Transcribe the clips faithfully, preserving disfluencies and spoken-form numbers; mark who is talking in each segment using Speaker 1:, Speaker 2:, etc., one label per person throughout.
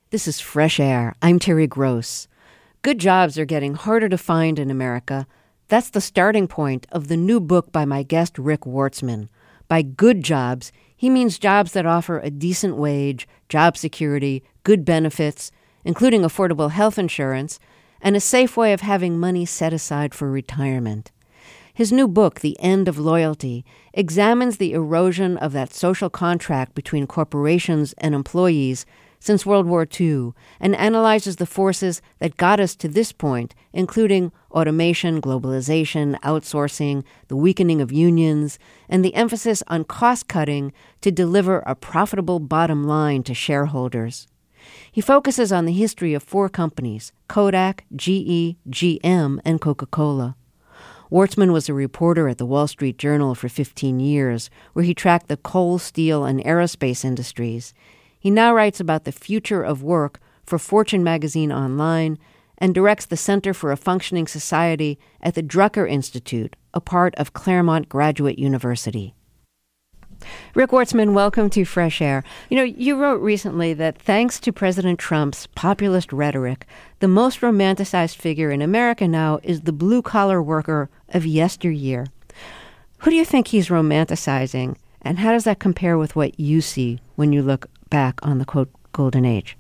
Speaker 1: This is Fresh Air. I'm Terry Gross. Good jobs are getting harder to find in America. That's the starting point of the new book by my guest, Rick Wartzman. By good jobs, he means jobs that offer a decent wage, job security, good benefits, including affordable health insurance, and a safe way of having money set aside for retirement. His new book, The End of Loyalty, examines the erosion of that social contract between corporations and employees since World War Two, and analyzes the forces that got us to this point, including automation, globalization, outsourcing, the weakening of unions, and the emphasis on cost-cutting to deliver a profitable bottom line to shareholders. He focuses on the history of four companies, Kodak, G E, G M, and Coca-Cola. Wartzman was a reporter at the Wall Street Journal for fifteen years, where he tracked the coal, steel, and aerospace industries. He now writes about the future of work for Fortune magazine online and directs the Center for a Functioning Society at the Drucker Institute, a part of Claremont Graduate University. Rick Wartzman, welcome to Fresh Air. You know, you wrote recently that thanks to President Trump's populist rhetoric, the most romanticized figure in America now is the blue-collar worker of yesteryear. Who do you think he's romanticizing, and how does that compare with what you see when you look back on the, quote, golden age?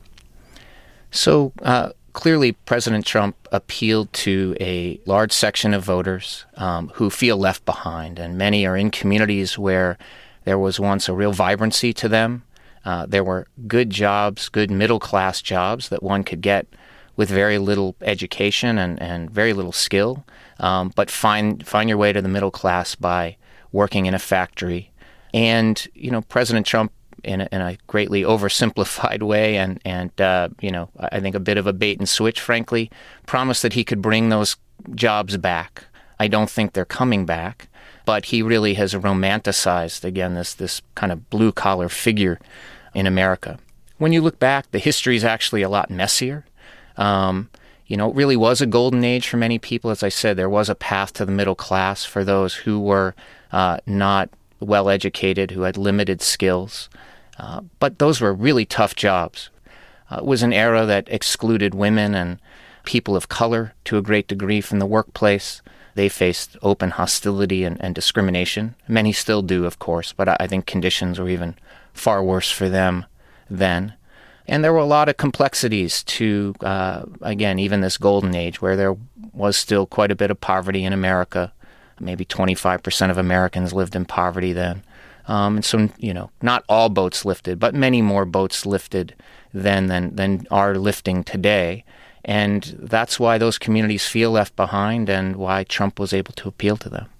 Speaker 2: So uh, clearly, President Trump appealed to a large section of voters um, who feel left behind, and many are in communities where there was once a real vibrancy to them. Uh, there were good jobs, good middle-class jobs that one could get with very little education and, and very little skill, um, but find find your way to the middle class by working in a factory. And, you know, President Trump, in a, in a greatly oversimplified way and, and uh, you know, I think a bit of a bait and switch, frankly, promised that he could bring those jobs back. I don't think they're coming back, but he really has romanticized, again, this, this kind of blue-collar figure in America. When you look back, the history is actually a lot messier. Um, you know, it really was a golden age for many people. As I said, there was a path to the middle class for those who were uh, not well-educated, who had limited skills. Uh, but those were really tough jobs. Uh, it was an era that excluded women and people of color to a great degree from the workplace. They faced open hostility and, and discrimination. Many still do, of course, but I, I think conditions were even far worse for them then. And there were a lot of complexities to, uh, again, even this golden age, where there was still quite a bit of poverty in America. Maybe twenty-five percent of Americans lived in poverty then. Um, and so, you know, not all boats lifted, but many more boats lifted then than, than are lifting today. And that's why those communities feel left behind and why Trump was able to appeal to them.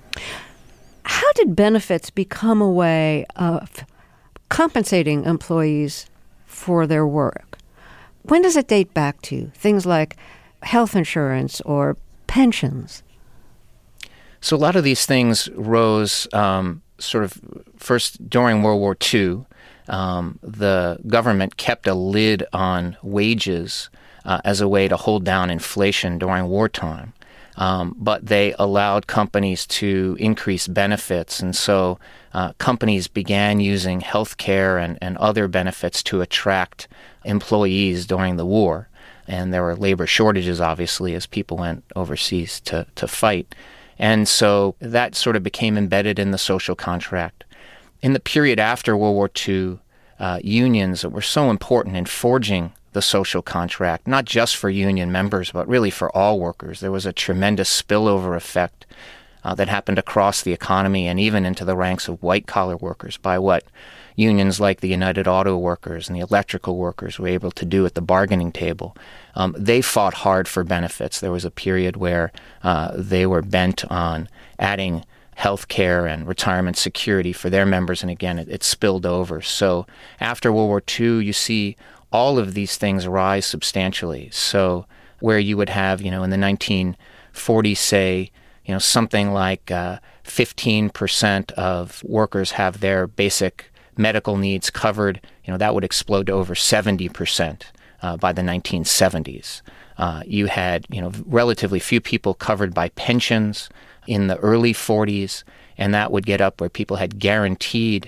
Speaker 1: How did benefits become a way of compensating employees for their work? When does it date back to? Things like health insurance or pensions?
Speaker 2: So a lot of these things rose um, sort of first during World War Two. Um, the government kept a lid on wages uh, as a way to hold down inflation during wartime. Um, but they allowed companies to increase benefits. And so uh, companies began using health care and, and other benefits to attract employees during the war. And there were labor shortages, obviously, as people went overseas to, to fight. And so that sort of became embedded in the social contract. In the period after World War Two, uh, unions that were so important in forging the social contract, not just for union members, but really for all workers. There was a tremendous spillover effect uh, that happened across the economy and even into the ranks of white-collar workers by what unions like the United Auto Workers and the electrical workers were able to do at the bargaining table. Um, they fought hard for benefits. There was a period where uh, they were bent on adding health care and retirement security for their members, and again, it, it spilled over. So after World War Two, you see all of these things rise substantially. So where you would have, you know, in the nineteen forties, say, you know, something like uh, fifteen percent of workers have their basic medical needs covered, you know, that would explode to over seventy percent uh, by the nineteen seventies. Uh, you had, you know, relatively few people covered by pensions in the early forties, and that would get up where people had guaranteed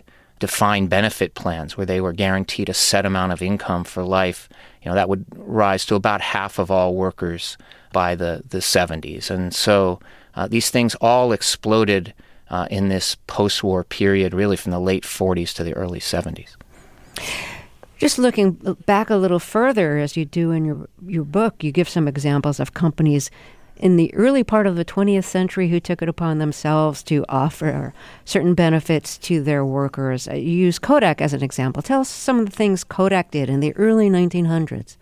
Speaker 2: defined benefit plans where they were guaranteed a set amount of income for life. You know, that would rise to about half of all workers by the, the seventies. And so uh, these things all exploded uh, in this post-war period, really from the late forties to the early seventies.
Speaker 1: Just looking back a little further, as you do in your your book, you give some examples of companies in the early part of the twentieth century who took it upon themselves to offer certain benefits to their workers. You use Kodak as an example. Tell us some of the things Kodak did in the early nineteen hundreds.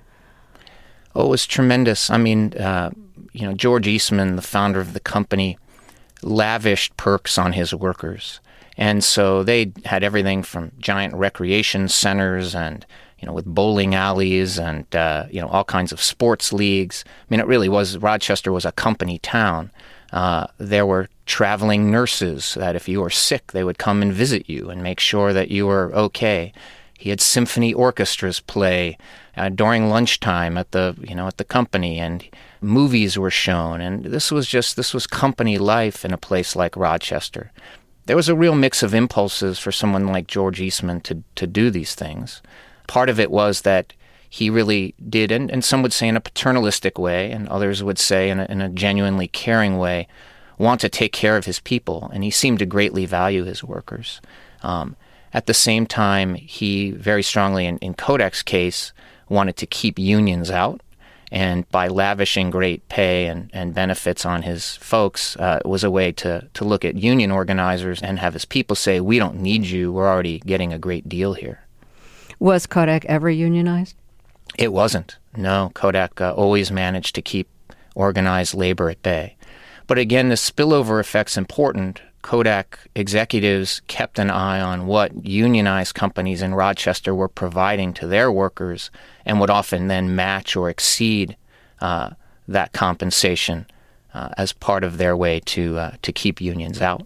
Speaker 2: Oh, it was tremendous. I mean, uh, you know, George Eastman, the founder of the company, lavished perks on his workers. And so they had everything from giant recreation centers and, you know, with bowling alleys and, uh, you know, all kinds of sports leagues. I mean, it really was, Rochester was a company town. Uh, there were traveling nurses that if you were sick, they would come and visit you and make sure that you were okay. He had symphony orchestras play uh, during lunchtime at the, you know, at the company, and movies were shown. And this was just, this was company life in a place like Rochester. There was a real mix of impulses for someone like George Eastman to, to do these things. Part of it was that he really did, and, and some would say in a paternalistic way, and others would say in a, in a genuinely caring way, want to take care of his people, and he seemed to greatly value his workers. Um, at the same time, he very strongly, in, in Kodak's case, wanted to keep unions out. And by lavishing great pay and, and benefits on his folks, uh, it was a way to, to look at union organizers and have his people say, we don't need you, we're already getting a great deal here.
Speaker 1: Was Kodak ever unionized?
Speaker 2: It wasn't. No, Kodak uh, always managed to keep organized labor at bay. But again, the spillover effect's important. Kodak executives kept an eye on what unionized companies in Rochester were providing to their workers and would often then match or exceed uh, that compensation uh, as part of their way to uh, to keep unions out.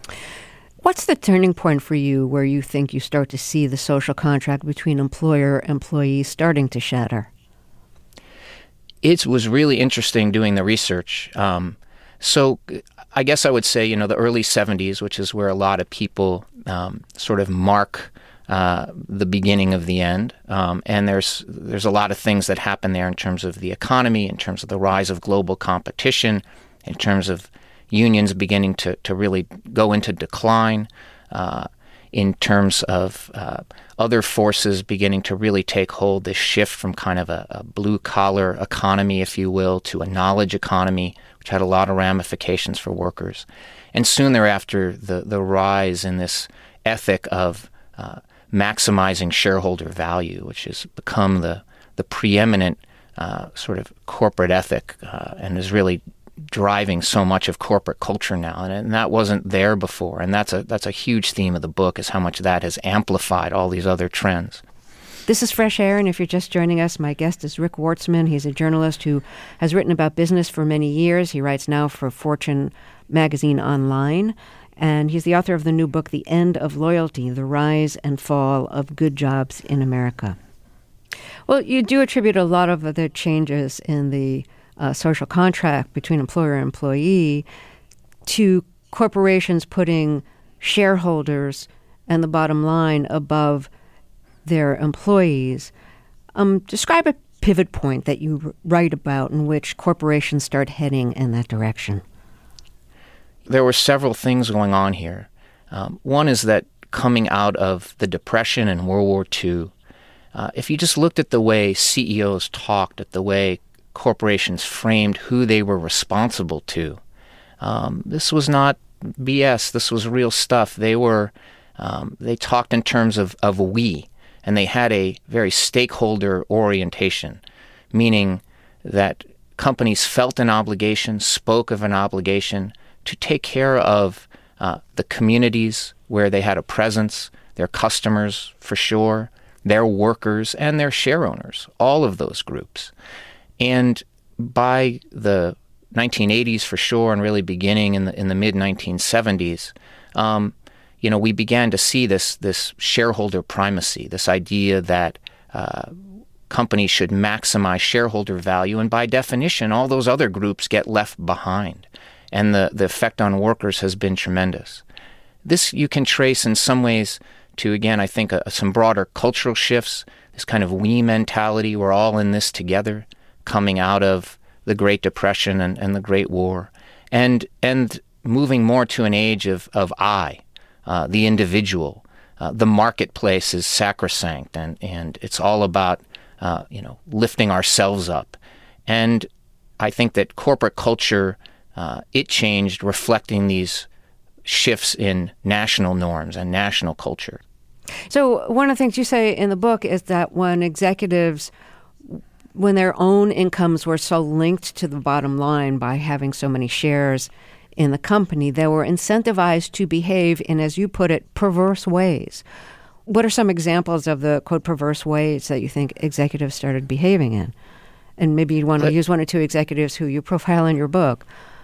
Speaker 1: What's the turning point for you where you think you start to see the social contract between employer and employee starting to shatter?
Speaker 2: It was really interesting doing the research. Um, so I guess I would say, you know, the early seventies, which is where a lot of people um, sort of mark uh, the beginning of the end. Um, and there's there's a lot of things that happen there in terms of the economy, in terms of the rise of global competition, in terms of unions beginning to, to really go into decline, uh, in terms of uh, other forces beginning to really take hold, this shift from kind of a, a blue-collar economy, if you will, to a knowledge economy, which had a lot of ramifications for workers. And soon thereafter, the, the rise in this ethic of uh, maximizing shareholder value, which has become the, the preeminent uh, sort of corporate ethic uh, and is really driving so much of corporate culture now, and, and that wasn't there before. And that's a that's a huge theme of the book, is how much that has amplified all these other trends.
Speaker 1: This is Fresh Air, and if you're just joining us, my guest is Rick Wartzman. He's a journalist who has written about business for many years. He writes now for Fortune magazine online, and he's the author of the new book, The End of Loyalty, The Rise and Fall of Good Jobs in America. Well, you do attribute a lot of the changes in the Uh, social contract between employer and employee to corporations putting shareholders and the bottom line above their employees. Um, describe a pivot point that you r- write about in which corporations start heading in that direction.
Speaker 2: There were several things going on here. Um, one is that coming out of the Depression and World War Two, uh, if you just looked at the way C E Os talked, at the way corporations framed who they were responsible to. Um, this was not B S. This was real stuff. They were, um, they talked in terms of, of we, and they had a very stakeholder orientation, meaning that companies felt an obligation, spoke of an obligation to take care of uh, the communities where they had a presence, their customers for sure, their workers, and their share owners, all of those groups. And by the nineteen eighties for sure, and really beginning in the in the mid nineteen seventies, um, you know, we began to see this this shareholder primacy, this idea that uh, companies should maximize shareholder value, and by definition, all those other groups get left behind, and the the effect on workers has been tremendous. This you can trace in some ways to, again, I think, uh, some broader cultural shifts, this kind of we mentality, we're all in this together, coming out of the Great Depression and, and the Great War, and and moving more to an age of, of I, uh, the individual. Uh, the marketplace is sacrosanct, and, and it's all about, uh, you know, lifting ourselves up. And I think that corporate culture, uh, it changed reflecting these shifts in national norms and national culture.
Speaker 1: So one of the things you say in the book is that when executives, when their own incomes were so linked to the bottom line by having so many shares in the company, they were incentivized to behave in, as you put it, perverse ways. What are some examples of the, quote, perverse ways that you think executives started behaving in? And maybe you'd want to but, use one or two executives who you profile in your book.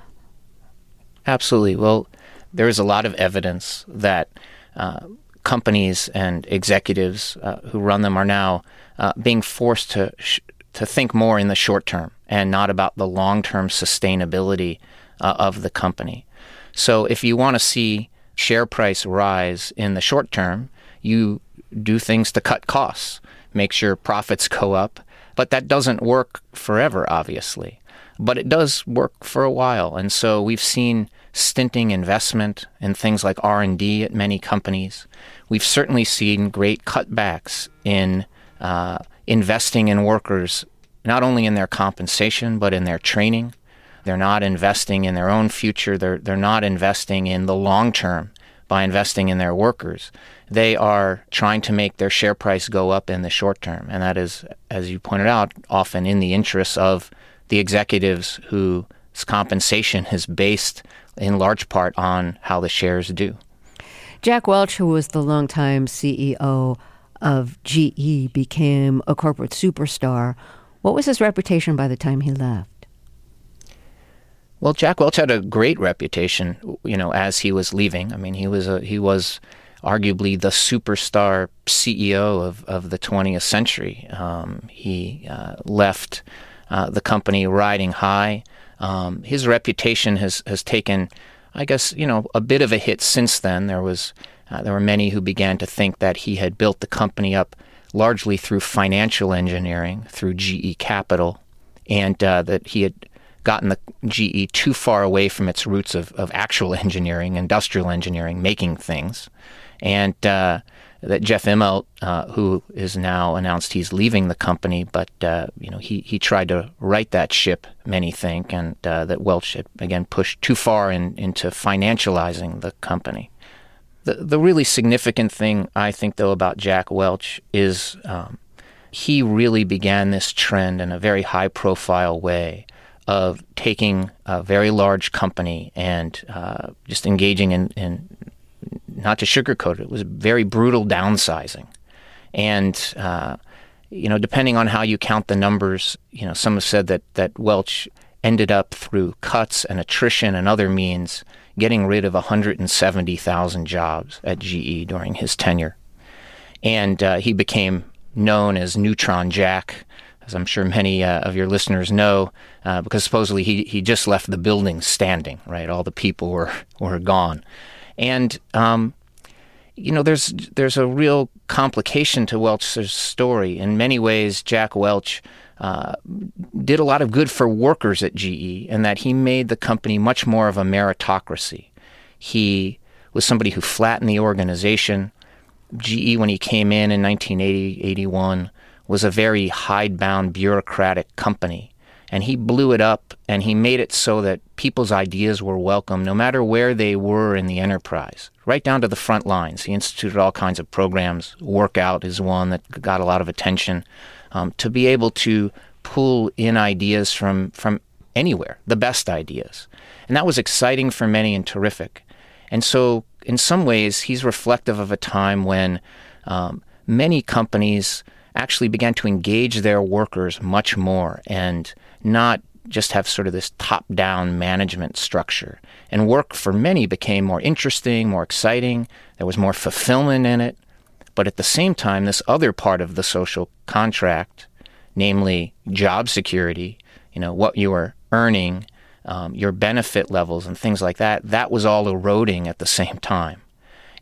Speaker 2: Absolutely. Well, there is a lot of evidence that uh, companies and executives uh, who run them are now uh, being forced to sh- to think more in the short term and not about the long-term sustainability uh, of the company. So if you want to see share price rise in the short term, you do things to cut costs, make sure profits go up. But that doesn't work forever, obviously. But it does work for a while. And so we've seen stinting investment in things like R and D at many companies. We've certainly seen great cutbacks in uh, investing in workers, not only in their compensation, but in their training. They're not investing in their own future. They're, they're not investing in the long term by investing in their workers. They are trying to make their share price go up in the short term. And that is, as you pointed out, often in the interests of the executives whose compensation is based in large part on how the shares do.
Speaker 1: Jack Welch, who was the longtime C E O of G E, became a corporate superstar. What was his reputation by the time he left?
Speaker 2: Well, Jack Welch had a great reputation, you know, as he was leaving. I mean, he was a, he was arguably the superstar C E O of, of the twentieth century. Um, he uh, left uh, the company riding high. Um, his reputation has, has taken, I guess, you know, a bit of a hit since then. There was uh, there were many who began to think that he had built the company up largely through financial engineering, through G E Capital, and uh, that he had gotten the G E too far away from its roots of, of actual engineering, industrial engineering, making things. And uh, that Jeff Immelt, uh, who is now announced he's leaving the company, but uh, you know he, he tried to right that ship, many think, and uh, that Welch had, again, pushed too far in, into financializing the company. The, the really significant thing, I think, though, about Jack Welch is um, he really began this trend in a very high-profile way of taking a very large company and uh, just engaging in, in, not to sugarcoat it, it was very brutal downsizing. And, uh, you know, depending on how you count the numbers, you know, some have said that, that Welch ended up through cuts and attrition and other means getting rid of one hundred seventy thousand jobs at G E during his tenure. And uh, he became known as Neutron Jack, as I'm sure many uh, of your listeners know, uh, because supposedly he, he just left the building standing, right? All the people were, were gone. And, um, you know, there's there's a real complication to Welch's story. In many ways, Jack Welch uh, did a lot of good for workers at G E in that he made the company much more of a meritocracy. He was somebody who flattened the organization. G E, when he came in in nineteen eighty, eighty-one, was a very hidebound bureaucratic company. And he blew it up, and he made it so that people's ideas were welcome, no matter where they were in the enterprise, right down to the front lines. He instituted all kinds of programs. Workout is one that got a lot of attention, um, to be able to pull in ideas from, from anywhere, the best ideas. And that was exciting for many and terrific. And so in some ways, he's reflective of a time when um, many companies actually began to engage their workers much more and not just have sort of this top-down management structure. And work for many became more interesting, more exciting. There was more fulfillment in it. But at the same time, this other part of the social contract, namely job security, you know, what you were earning, um, your benefit levels and things like that, that was all eroding at the same time.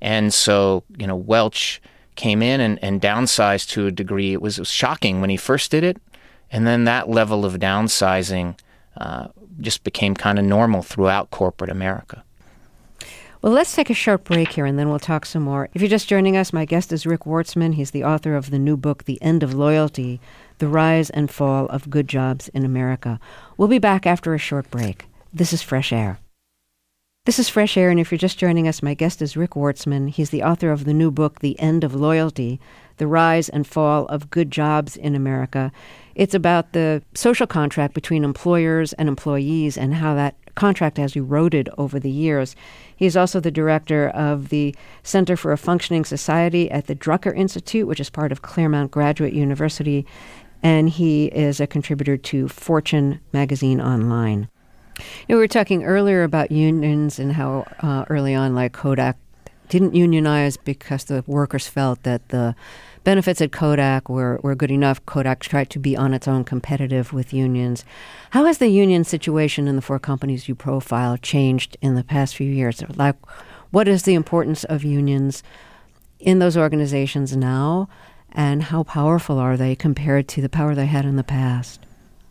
Speaker 2: And so, you know, Welch came in and, and downsized to a degree. It was, it was shocking when he first did it. And then that level of downsizing uh, just became kind of normal throughout corporate America.
Speaker 1: Well, let's take a short break here, and then we'll talk some more. If you're just joining us, my guest is Rick Wartzman. He's the author of the new book, The End of Loyalty, The Rise and Fall of Good Jobs in America. We'll be back after a short break. This is Fresh Air. This is Fresh Air, and if you're just joining us, my guest is Rick Wartzman. He's the author of the new book, The End of Loyalty, The Rise and Fall of Good Jobs in America. It's about the social contract between employers and employees and how that contract has eroded over the years. He's also the director of the Center for a Functioning Society at the Drucker Institute, which is part of Claremont Graduate University, and he is a contributor to Fortune magazine online. You know, we were talking earlier about unions and how uh, early on, like Kodak, didn't unionize because the workers felt that the benefits at Kodak were, were good enough. Kodak tried to be on its own competitive with unions. How has the union situation in the four companies you profile changed in the past few years? Like, what is the importance of unions in those organizations now, and how powerful are they compared to the power they had in the past?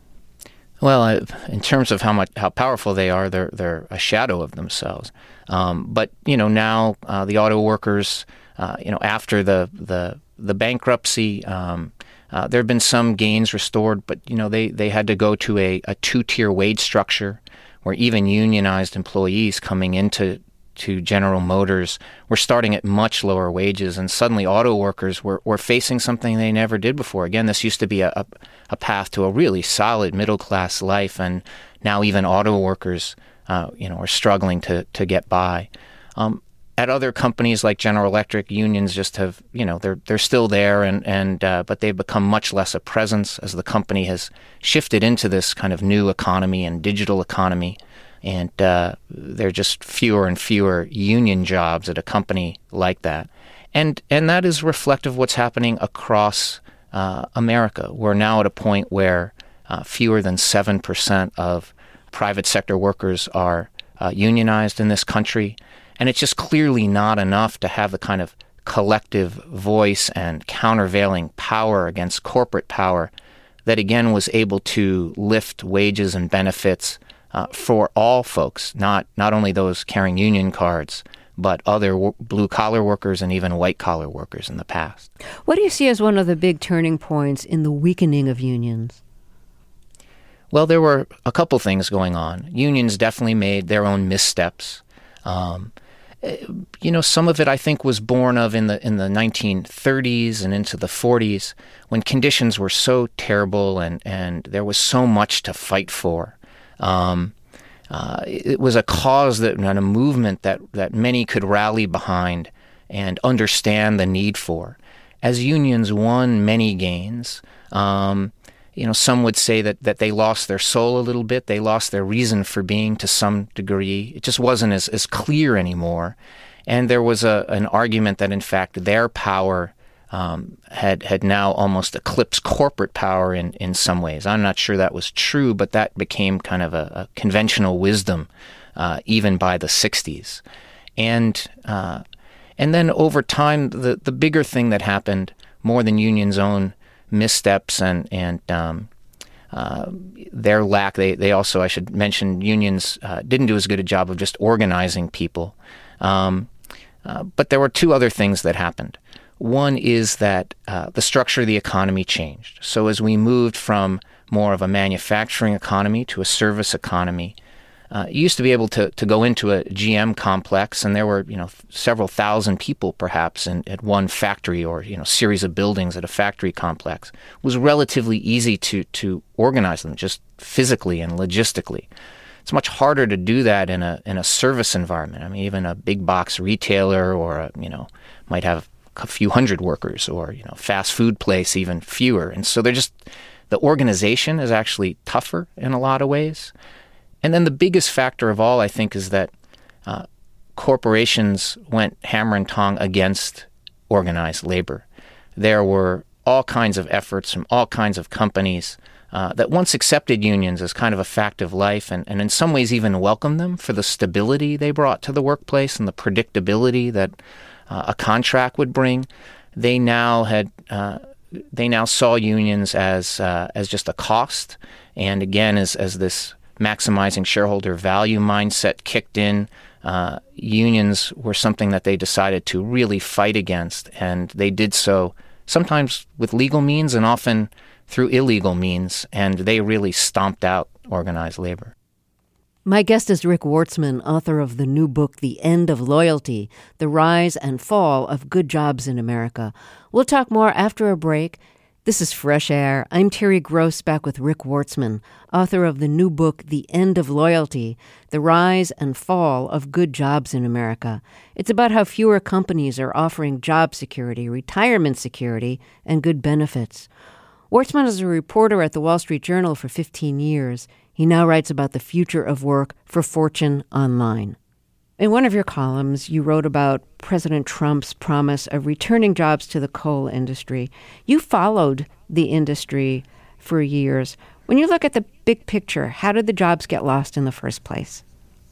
Speaker 2: Well, in terms of how much how powerful they are, they're they're a shadow of themselves. Um, but you know, now uh, the auto workers, uh, you know, after the the the bankruptcy, um, uh, there have been some gains restored, but you know, they they had to go to a, a two-tier wage structure, where even unionized employees coming into to General Motors were starting at much lower wages, and suddenly auto workers were, were facing something they never did before. Again, this used to be a, a, a path to a really solid middle-class life, and now even auto workers uh, you know, are struggling to, to get by. Um, at other companies like General Electric, unions just have, you know, they're they're still there, and, and uh, but they've become much less a presence as the company has shifted into this kind of new economy and digital economy. And uh, there are just fewer and fewer union jobs at a company like that. And and that is reflective of what's happening across uh, America. We're now at a point where uh, fewer than seven percent of private sector workers are uh, unionized in this country. And it's just clearly not enough to have the kind of collective voice and countervailing power against corporate power that, again, was able to lift wages and benefits Uh, for all folks, not not only those carrying union cards, but other w- blue-collar workers and even white-collar workers in the past.
Speaker 1: What do you see as one of the big turning points in the weakening of unions?
Speaker 2: Well, there were a couple things going on. Unions definitely made their own missteps. Um, you know, some of it I think was born of in the in the nineteen thirties and into the forties, when conditions were so terrible and, and there was so much to fight for. Um, uh, it was a cause that, and a movement that, that many could rally behind and understand the need for. As unions won many gains, um, you know, some would say that, that they lost their soul a little bit. They lost their reason for being to some degree. It just wasn't as, as clear anymore. And there was a, an argument that, in fact, their power Um, had had now almost eclipsed corporate power in, in some ways. I'm not sure that was true, but that became kind of a, a conventional wisdom uh, even by the sixties. And uh, and then over time, the, the bigger thing that happened, more than unions' own missteps and, and um, uh, their lack, they, they also, I should mention, unions uh, didn't do as good a job of just organizing people. Um, uh, but there were two other things that happened. One is that uh, the structure of the economy changed. So as we moved from more of a manufacturing economy to a service economy, uh, you used to be able to, to go into a G M complex, and there were, you know, several thousand people perhaps in, at one factory or, you know, series of buildings at a factory complex. It was relatively easy to, to organize them just physically and logistically. It's much harder to do that in a in a service environment. I mean, even a big box retailer or, a, you know, might have a few hundred workers, or, you know, fast food place, even fewer. And so they're just, the organization is actually tougher in a lot of ways. And then the biggest factor of all, I think, is that uh, corporations went hammer and tong against organized labor. There were all kinds of efforts from all kinds of companies uh, that once accepted unions as kind of a fact of life, and, and in some ways even welcomed them for the stability they brought to the workplace and the predictability that uh, a contract would bring. They now had uh, they now saw unions as uh, as just a cost, and again, as as this maximizing shareholder value mindset kicked in, uh, unions were something that they decided to really fight against, and they did so sometimes with legal means and often through illegal means, and they really stomped out organized labor.
Speaker 1: My guest is Rick Wartzman, author of the new book, The End of Loyalty, The Rise and Fall of Good Jobs in America. We'll talk more after a break. This is Fresh Air. I'm Terry Gross, back with Rick Wartzman, author of the new book, The End of Loyalty, The Rise and Fall of Good Jobs in America. It's about how fewer companies are offering job security, retirement security, and good benefits. Wartzman is a reporter at the Wall Street Journal for fifteen years. He now writes about the future of work for Fortune Online. In one of your columns, you wrote about President Trump's promise of returning jobs to the coal industry. You followed the industry for years. When you look at the big picture, how did the jobs get lost in the first place?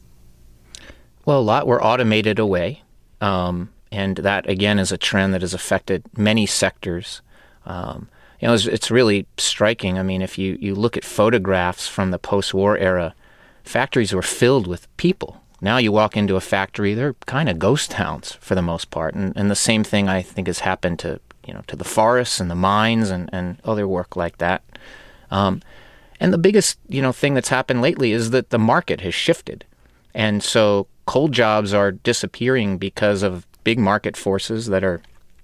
Speaker 2: Well, a lot were automated away. Um, and that, again, is a trend that has affected many sectors. Um, you know, it's, it's really striking. I mean, if you, you look at photographs from the post-war era, factories were filled with people. Now you walk into a factory, they're kind of ghost towns for the most part. And, and the same thing, I think, has happened to, you know, to the forests and the mines and, and other work like that. Um, and the biggest, you know, thing that's happened lately is that the market has shifted. And so coal jobs are disappearing because of big market forces that are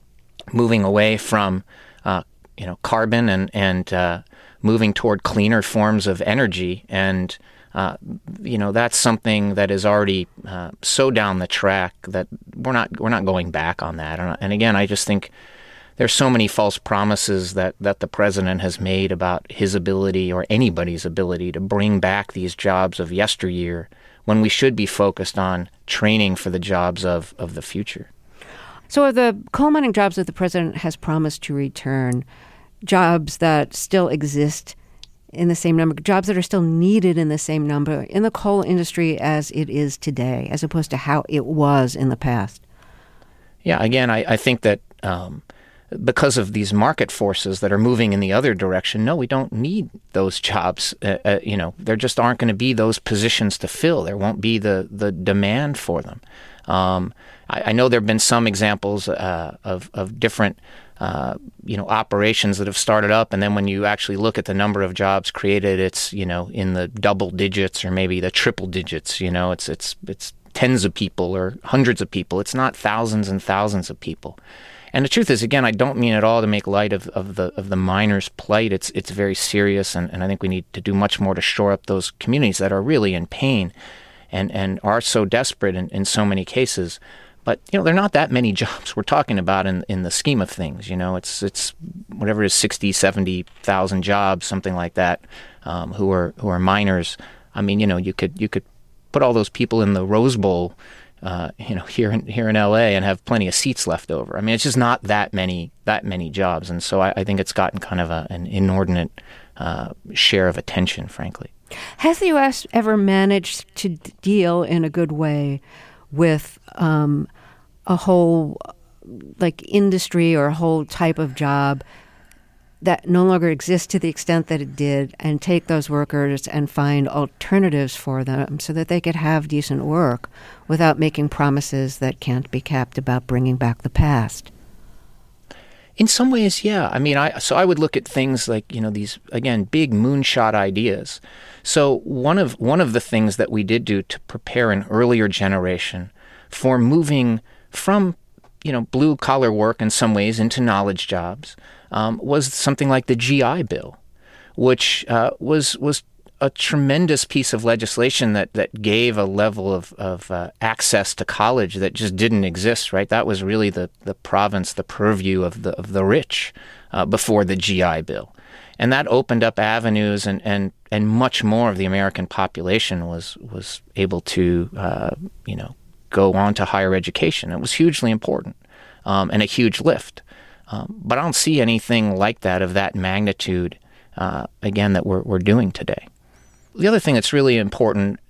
Speaker 2: moving away from, uh, you know, carbon and, and uh, moving toward cleaner forms of energy. And Uh, you know, that's something that is already uh, so down the track that we're not we're not going back on that. And, and again, I just think there's so many false promises that, that the president has made about his ability or anybody's ability to bring back these jobs of yesteryear when we should be focused on training for the jobs of, of the future.
Speaker 1: So are the coal mining jobs that the president has promised to return jobs that still exist in the same number, jobs that are still needed in the same number in the coal industry as it is today, as opposed to how it was in the past?
Speaker 2: Yeah, again, I, I think that um, because of these market forces that are moving in the other direction, no, we don't need those jobs. Uh, uh, you know, there just aren't going to be those positions to fill. There won't be the, the demand for them. Um, I, I know there have been some examples uh, of, of different Uh, you know, operations that have started up, and then when you actually look at the number of jobs created, it's, you know, in the double digits or maybe the triple digits. You know, it's it's it's tens of people or hundreds of people. It's not thousands and thousands of people. And the truth is, again, I don't mean at all to make light of, of the of the miners' plight. It's it's very serious, and, and I think we need to do much more to shore up those communities that are really in pain and, and are so desperate in, in so many cases. But, you know, there are not that many jobs we're talking about in in the scheme of things. You know, it's it's whatever it is, sixty, seventy thousand jobs, something like that, um, who are who are miners. I mean, you know, you could you could put all those people in the Rose Bowl, uh, you know, here in here in L A and have plenty of seats left over. I mean, it's just not that many that many jobs, and so I, I think it's gotten kind of a, an inordinate uh, share of attention, frankly.
Speaker 1: Has the U S ever managed to deal in a good way with um, a whole like industry or a whole type of job that no longer exists to the extent that it did, and take those workers and find alternatives for them so that they could have decent work without making promises that can't be kept about bringing back the past?
Speaker 2: In some ways, yeah. I mean, I so I would look at things like, you know, these, again, big moonshot ideas. So one of one of the things that we did do to prepare an earlier generation for moving from, you know, blue-collar work in some ways into knowledge jobs um, was something like the G I Bill, which uh, was was a tremendous piece of legislation that, that gave a level of, of uh, access to college that just didn't exist, right? That was really the, the province, the purview of the of the rich uh, before the G I Bill. And that opened up avenues, and, and, and much more of the American population was was able to, uh, you know, go on to higher education. It was hugely important um, and a huge lift. Um, but I don't see anything like that of that magnitude, uh, again, that we're we're doing today. The other thing that's really important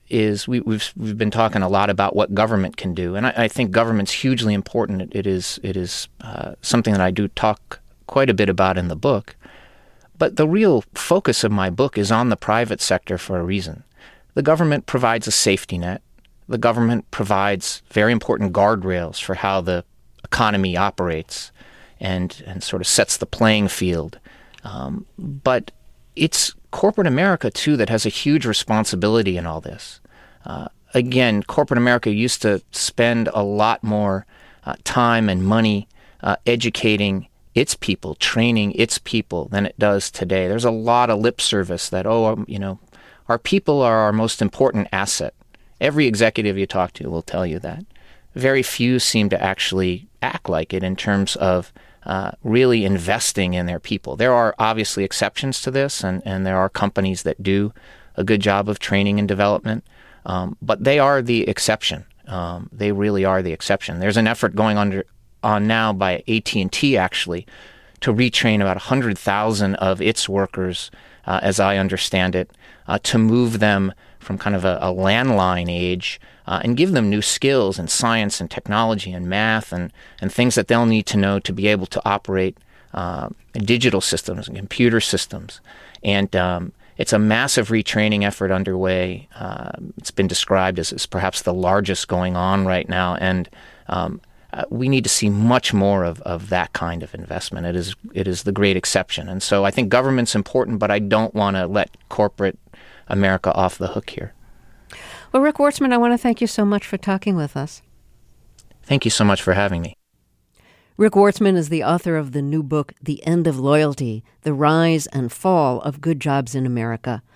Speaker 2: is we, we've we've been talking a lot about what government can do, and I, I think government's hugely important. It, it is it is uh, something that I do talk quite a bit about in the book. But the real focus of my book is on the private sector for a reason. The government provides a safety net. The government provides very important guardrails for how the economy operates and, and sort of sets the playing field. Um, but it's corporate America, too, that has a huge responsibility in all this. Uh, again, corporate America used to spend a lot more uh, time and money uh, educating its people, training its people than it does today. There's a lot of lip service that, oh, um, you know, our people are our most important asset. Every executive you talk to will tell you that. Very few seem to actually act like it in terms of uh, really investing in their people. There are obviously exceptions to this, and, and there are companies that do a good job of training and development, um, but they are the exception. Um, they really are the exception. There's an effort going under on now by A T and T actually to retrain about one hundred thousand of its workers, uh, as I understand it, uh, to move them from kind of a, a landline age uh, and give them new skills in science and technology and math and, and things that they'll need to know to be able to operate uh, digital systems and computer systems. And um, it's a massive retraining effort underway. Uh, it's been described as, as perhaps the largest going on right now. And um, Uh, we need to see much more of, of that kind of investment. It is it is the great exception. And so I think government's important, but I don't want to let corporate America off the hook here.
Speaker 1: Well, Rick Wartzman, I want to thank you so much for talking with us.
Speaker 2: Thank you so much for having me.
Speaker 1: Rick Wartzman is the author of the new book, The End of Loyalty, The Rise and Fall of Good Jobs in America.